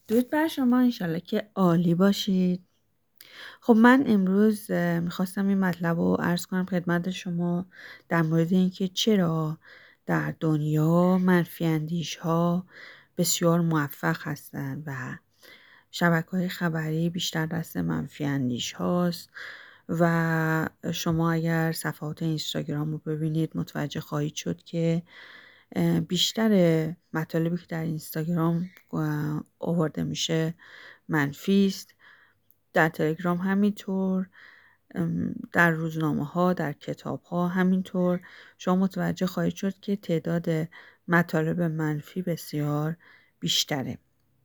درود بر شما، انشالله که عالی باشید. خب من امروز میخواستم این مطلب رو عرض کنم خدمت شما در مورد اینکه چرا در دنیا منفی اندیش ها بسیار موفق هستند و شبکه‌های خبری بیشتر دست منفی اندیش هاست و شما اگر صفحات اینستاگرام رو ببینید متوجه خواهید شد که بیشتر مطالبی که در اینستاگرام آورده میشه منفی است. در تلگرام همینطور، در روزنامه ها، در کتاب ها همینطور. شما متوجه خواهید شد که تعداد مطالب منفی بسیار بیشتره.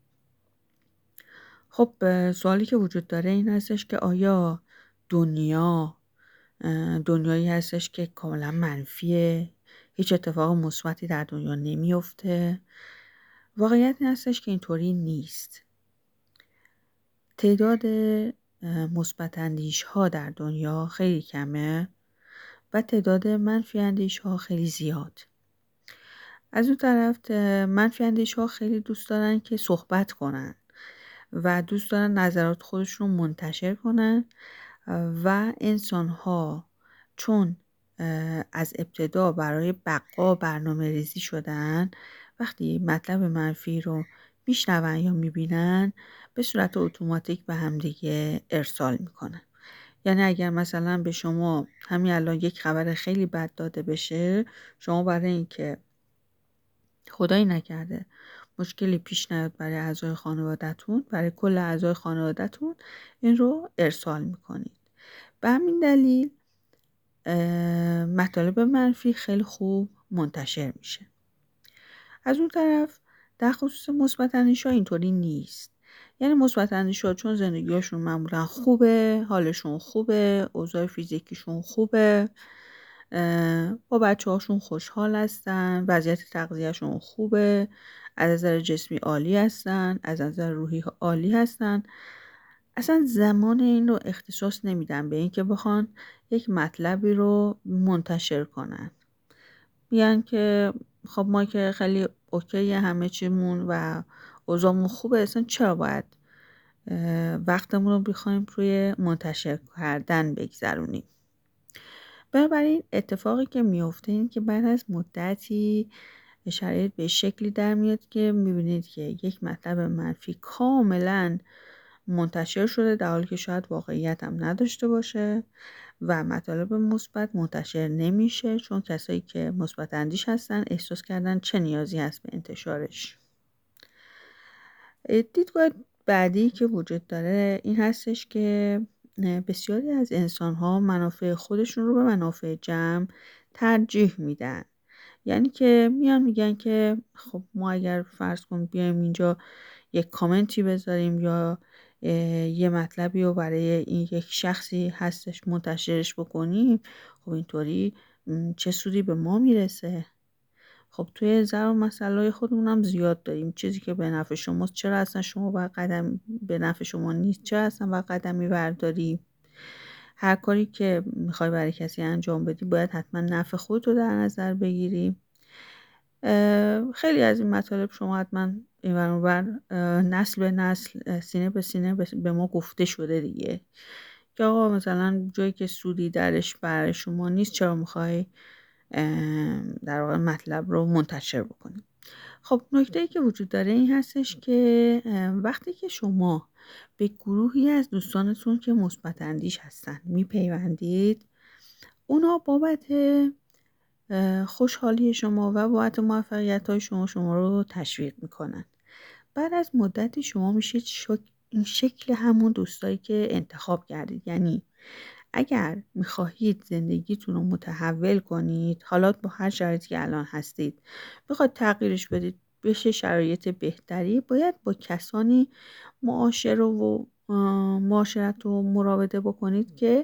خب سوالی که وجود داره این هستش که آیا دنیایی هستش که کاملا منفیه، هیچ اتفاق مثبتی در دنیا نمیفته؟ واقعیت این هستش که اینطوری نیست. تعداد مثبت اندیش ها در دنیا خیلی کمه و تعداد منفی اندیش ها خیلی زیاد. از اون طرف منفی اندیش ها خیلی دوست دارن که صحبت کنن و دوست دارن نظرات خودشون رو منتشر کنن و انسان ها چون از ابتدا برای بقا برنامه ریزی شدن، وقتی مطلب منفی رو میشنون یا میبینن به صورت اتوماتیک به همدیگه ارسال میکنن. یعنی اگر مثلا به شما همین الان یک خبر خیلی بد داده بشه، شما برای اینکه خدایی نکرده مشکلی پیش نیاد برای اعضای خانواده‌تون، برای کل اعضای خانواده‌تون، این رو ارسال میکنید. به همین دلیل مطالب منفی خیلی خوب منتشر میشه. از اون طرف در خصوص مثبت اندیش‌ها اینطوری نیست. یعنی مثبت اندیش‌ها چون زندگیشون معمولا خوبه، حالشون خوبه، اوضاع فیزیکیشون خوبه، با بچه هاشون خوشحال هستن، وضعیت تغذیهشون خوبه، از نظر جسمی عالی هستن، از نظر روحی عالی هستن، اصلا زمان این رو اختصاص نمیدن به این که بخوان یک مطلبی رو منتشر کنن. میگن که خب ما که خیلی اوکی همه چیمون و اوضاعمون خوبه، اصلا چرا باید وقتمون رو بخوایم روی منتشر کردن بگذرونیم؟ بنابراین اتفاقی که میفته این که بعد از مدتی شرایط به شکلی در میاد که میبینید که یک مطلب منفی کاملا منتشر شده در حالی که شاید واقعیت هم نداشته باشه و مطالب مثبت منتشر نمیشه، چون کسایی که مثبت اندیش هستن احساس کردن چه نیازی هست به انتشارش. دیدگاه بعدی که وجود داره این هستش که بسیاری از انسان ها منافع خودشون رو به منافع جمع ترجیح میدن. یعنی که میگن که خب ما اگر فرض کن بیایم اینجا یک کامنتی بذاریم یا یه مطلبی رو برای این یک شخصی هستش منتشرش بکنیم، خب اینطوری چه سودی به ما میرسه؟ خب توی ضرب مسئله خودمون هم زیاد داریم. چیزی که به نفع شماست چرا اصلا شما باید قدم به نفع شما نیست، چرا اصلا باید قدمی برداری؟ هر کاری که میخوای برای کسی انجام بدی باید حتما نفع خودت رو در نظر بگیری. خیلی از این مطالب شما حتما این ور اون ور نسل به نسل، سینه به سینه به ما گفته شده دیگه که آقا مثلا جایی که سودی درش برای شما نیست چرا میخوای در واقع مطلب رو منتشر بکنید؟ خب نکته‌ای که وجود داره این هستش که وقتی که شما به گروهی از دوستانتون که مثبت اندیش هستن میپیوندید، اونا بابت خوشحالی شما و بابت موفقیت‌های شما رو تشویق میکنن. بعد از مدتی شما میشید این شکل همون دوستایی که انتخاب کردید. یعنی اگر میخواهید زندگیتون رو متحول کنید، حالا با هر شرایطی که الان هستید بخواید تغییرش بدید بشه شرایط بهتری، باید با کسانی معاشرت و مراوده بکنید که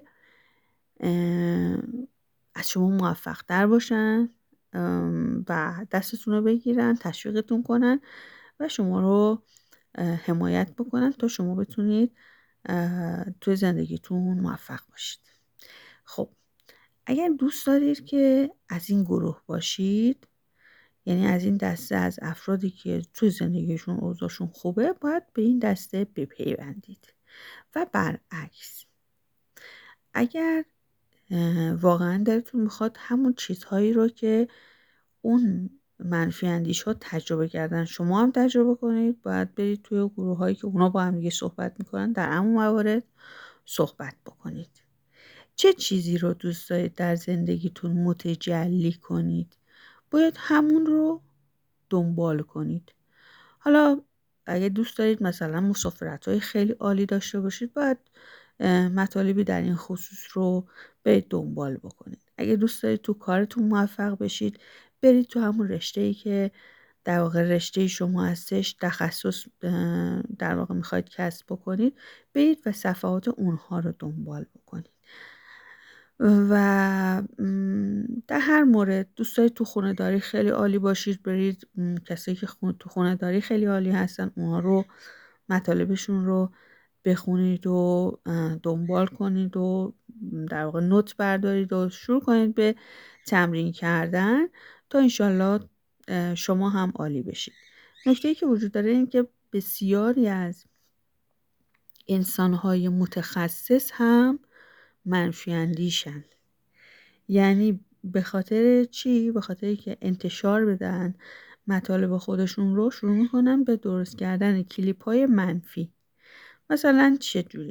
از شما موفق تر باشن و دستتون رو بگیرن، تشویقتون کنن و شما رو حمایت بکنن تا شما بتونید توی زندگیتون موفق باشید. خب اگر دوست دارید که از این گروه باشید، یعنی از این دسته از افرادی که تو زندگیشون اوضاعشون خوبه باید به این دسته بپیوندید. و برعکس، اگر واقعا دلتون میخواد همون چیزهایی رو که اون منفی اندیش ها تجربه کردن شما هم تجربه کنید، باید برید توی گروه هایی که اونا با هم دیگه صحبت میکنن، در همون موارد صحبت بکنید. چه چیزی رو دوست دارید در زندگیتون متجلی کنید، باید همون رو دنبال کنید. حالا اگه دوست دارید مثلا مسافرت‌های خیلی عالی داشته باشید، باید مطالبی در این خصوص رو برید دنبال بکنید. اگه دوست دارید تو کارتون موفق بشید، برید تو همون رشته‌ای که در واقع رشته شما هستش، تخصص در واقع میخواید کسب بکنید، برید و صفحات اونها رو دنبال بکنید. و در هر مورد دوست دارید تو خونه داری خیلی عالی باشید، برید کسایی که تو خونه داری خیلی عالی هستن اونها رو مطالبشون رو بخونید و دنبال کنید و در واقع نوت بردارید و شروع کنید به تمرین کردن تا انشالله شما هم عالی بشید. نکته‌ای که وجود داره این که بسیاری از انسان‌های متخصص هم منفی اندیشن. یعنی به خاطر چی؟ به خاطری که انتشار بدن مطالب خودشون رو، شروع میکنن به درست کردن کلیپ های منفی. مثلا چه جوری؟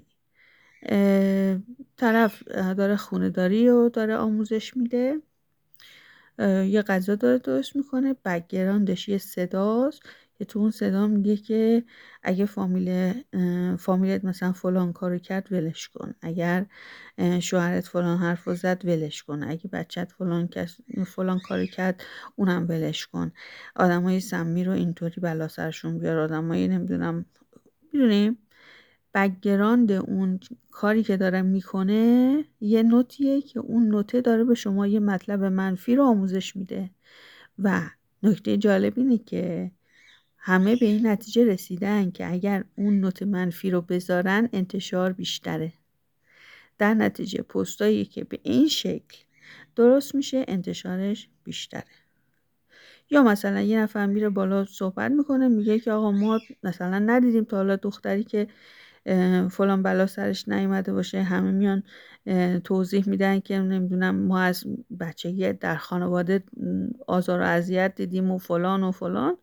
طرف داره خونه داری و داره آموزش میده، یه غذا داره درست میکنه، بک‌گراندش یه صداست که تو اون صدا میگه که اگه فامیلت مثلا فلان کارو کرد ولش کن، اگر شوهرت فلان حرفو زد ولش کن، اگه بچت فلان کارو کرد اونم ولش کن، آدمای سمی رو اینطوری بلا سرشون بیار، آدمای نمیدونم، میدونیم بک‌گراند اون کاری که داره میکنه یه نوتیه که اون نوته داره به شما یه مطلب منفی رو آموزش میده. و نکته جالب اینه که همه به این نتیجه رسیدن که اگر اون نوت منفی رو بذارن انتشار بیشتره. در نتیجه پستایی که به این شکل درست میشه انتشارش بیشتره. یا مثلا یه نفر میره بالا صحبت میکنه، میگه که آقا ما مثلا ندیدیم تا حالا دختری که فلان بلا سرش نیومده باشه. همه میان توضیح میدن که نمیدونم ما از بچگی در خانواده آزار و اذیت دیدیم و فلان و فلان،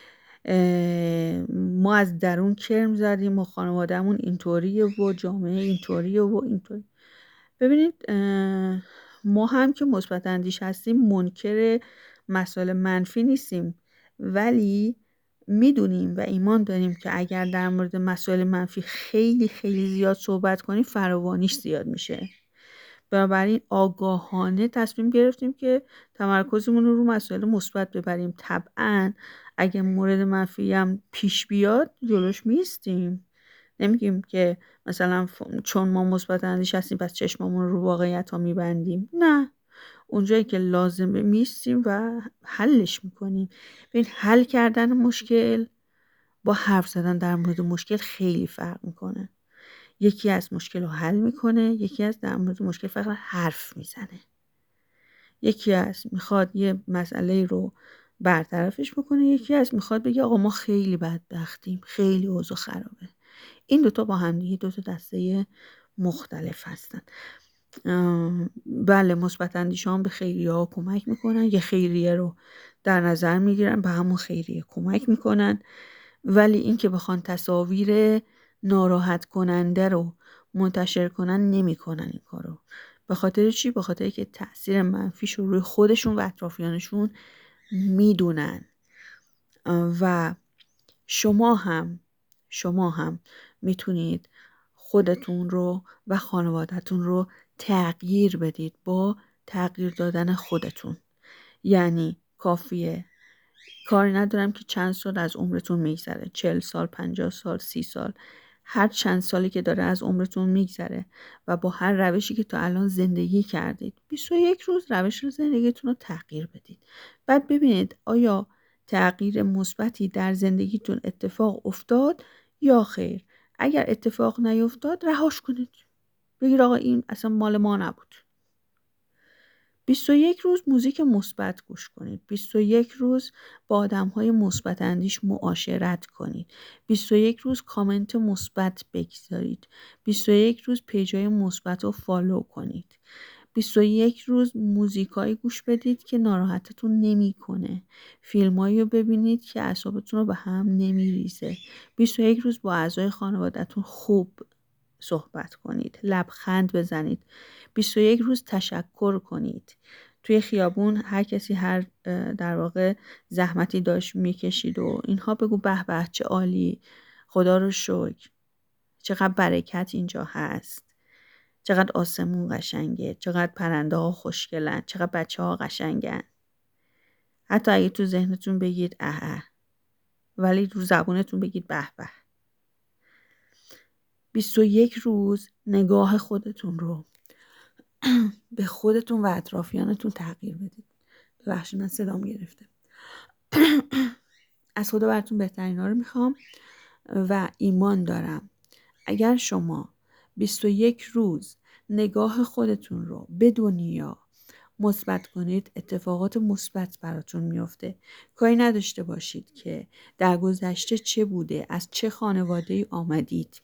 ما از درون کرم زدیم و خانوادهمون اینطوریه و جامعه اینطوریه و اینطوری. ببینید ما هم که مثبت اندیش هستیم منکر مسائل منفی نیستیم، ولی میدونیم و ایمان داریم که اگر در مورد مسائل منفی خیلی خیلی زیاد صحبت کنیم فراوانیش زیاد میشه. بنابراین آگاهانه تصمیم گرفتیم که تمرکزمون رو مسائل مثبت ببریم. طبعا اگه مورد منفی هم پیش بیاد جلوش میستیم، نمیگیم که مثلا چون ما مثبت اندیش هستیم پس چشممون رو واقعیت ها میبندیم. نه، اونجایی که لازمه میستیم و حلش میکنیم. ببین حل کردن مشکل با حرف زدن در مورد مشکل خیلی فرق میکنه. یکی از مشکل رو حل میکنه، یکی از در مورد مشکل فقط حرف میزنه. یکی از میخواد یه مسئله رو برطرفش بکنه، یکی از میخواد بگه آقا ما خیلی بدبختیم، خیلی اوضاع خرابه. این دوتا با هم دیگه دوتا دسته مختلف هستن. بله مثبت اندیشان به خیریه ها کمک میکنن، یه خیریه رو در نظر میگیرن به همون خیریه کمک میکنن، ولی این که بخوان تصاویر ناراحت کننده رو منتشر کنن نمیکنن این کارو. به خاطر چی؟ به خاطر که تأثیر منفیش رو روی خودشون و اطرافیانشون میدونن. و شما هم میتونید خودتون رو و خانوادتون رو تغییر بدید با تغییر دادن خودتون. یعنی کافیه، کاری ندارم که چند سال از عمرتون میگذره، 40 سال، 50 سال، 30 سال، هر چند سالی که داره از عمرتون میگذره و با هر روشی که تا الان زندگی کردید 21 روز روش زندگیتون رو تغییر بدید. بعد ببینید آیا تغییر مثبتی در زندگیتون اتفاق افتاد یا خیر. اگر اتفاق نیفتاد رهاش کنید، بگید آقا این اصلا مال ما نبود. 21 روز موزیک مثبت گوش کنید. 21 روز با آدم‌های مثبت اندیش معاشرت کنید. 21 روز کامنت مثبت بگذارید. 21 روز پیج‌های مثبت رو فالو کنید. 21 روز موزیکایی گوش بدید که ناراحتتون نمی‌کنه. فیلمایی رو ببینید که اعصابتون رو به هم نمی‌ریزه. 21 روز با اعضای خانواده‌تون خوب صحبت کنید. لبخند بزنید. 21 روز تشکر کنید. توی خیابون هر کسی هر در واقع زحمتی داشت میکشید و اینها بگو به به چه عالی، خدا رو شکر، چقدر برکت اینجا هست، چقدر آسمون قشنگه، چقدر پرنده ها خوشگلن، چقدر بچه ها قشنگن. حتی اگه تو ذهنتون بگید اه ولی رو زبونتون بگید به به. 21 روز نگاه خودتون رو به خودتون و اطرافیانتون تغییر بدید. ببخشید من صدام گرفته. از خدا براتون بهترینا رو میخوام و ایمان دارم اگر شما 21 روز نگاه خودتون رو به دنیا مثبت کنید، اتفاقات مثبت براتون میفته. کاری نداشته باشید که در گذشته چه بوده، از چه خانواده‌ای آمدید،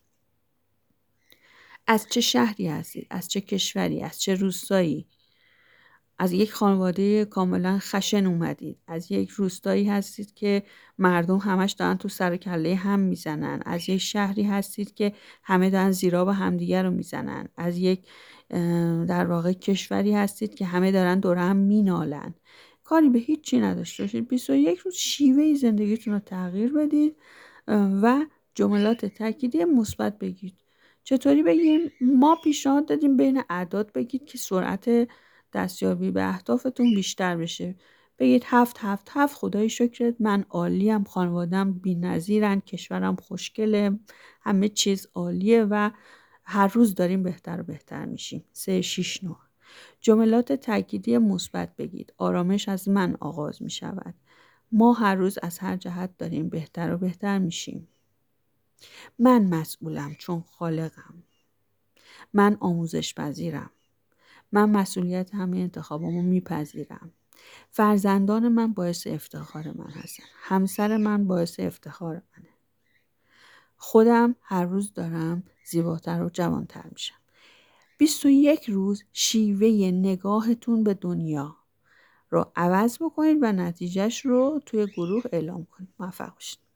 از چه شهری هستید، از چه کشوری، از چه روستایی. از یک خانواده کاملا خشن اومدید، از یک روستایی هستید که مردم همش دارن تو سر و کله هم میزنن، از یک شهری هستید که همه دارن زیرا به همدیگه رو میزنن، از یک در واقع کشوری هستید که همه دارن دور هم مینالن. کاری به هیچ چی نداشته باشید. 21 روز شیوه زندگیتون رو تغییر بدید و جملات تأکیدی مثبت بگید. چطوری بگیم؟ ما پیشنهاد دادیم بین اعداد بگید که سرعت دستیابی به اهدافتون بیشتر بشه. بگید 7 خدای شکرت، من عالیم، خانوادم بی‌نظیرن، کشورم خوشگله، همه چیز عالیه و هر روز داریم بهتر و بهتر میشیم. 3 6 9 جملات تأکیدی مثبت بگید. آرامش از من آغاز میشود. ما هر روز از هر جهت داریم بهتر و بهتر میشیم. من مسئولم چون خالقم. من آموزش پذیرم. من مسئولیت همه انتخابامو میپذیرم. فرزندان من باعث افتخار من هستن. همسر من باعث افتخار منه. خودم هر روز دارم زیباتر و جوانتر میشم. 21 روز شیوه نگاهتون به دنیا رو عوض بکنید و نتیجهش رو توی گروه اعلام کنید. موفق باشید.